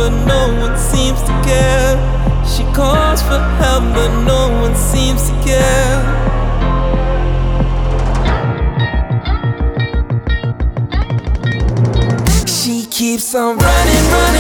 but no one seems to care. She calls for help, but no one seems to care. She keeps on running, running.